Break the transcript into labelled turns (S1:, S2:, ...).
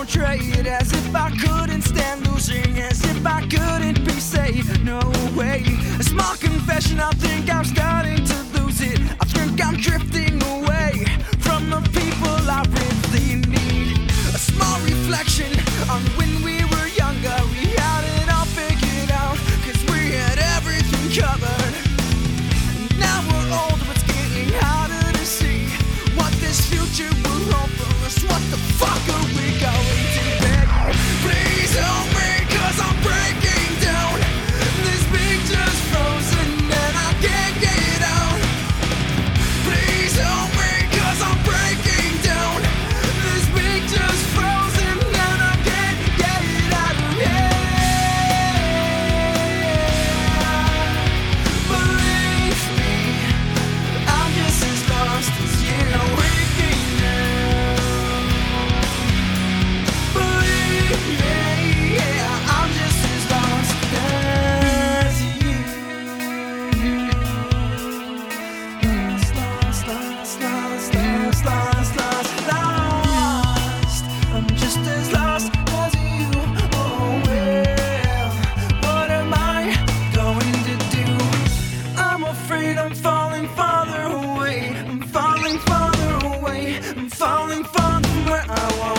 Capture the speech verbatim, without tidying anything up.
S1: trade, as if I couldn't stand losing, as if I couldn't be saved. No way. A small confession, I think I'm starting to lose it. I think I'm drifting away from the people I really need. A small reflection on when we were younger. We had it all figured out, cause we had everything covered. And now we're old, but it's getting harder to see what this future will hold for us. What the fuck are we going to be? Please help me, cause I'm breaking down. This picture's frozen and I can't get out. Please help me, cause I'm breaking down. This picture's frozen and I can't get out of here. Believe me, I'm just as lost as you. Waking now. Believe me, yeah, I'm just as lost as you. Lost, lost, lost, lost, lost, lost, lost, lost. I'm just as lost as you. Oh well, what am I going to do? I'm afraid I'm falling farther away. I'm falling farther away. I'm falling far from where I want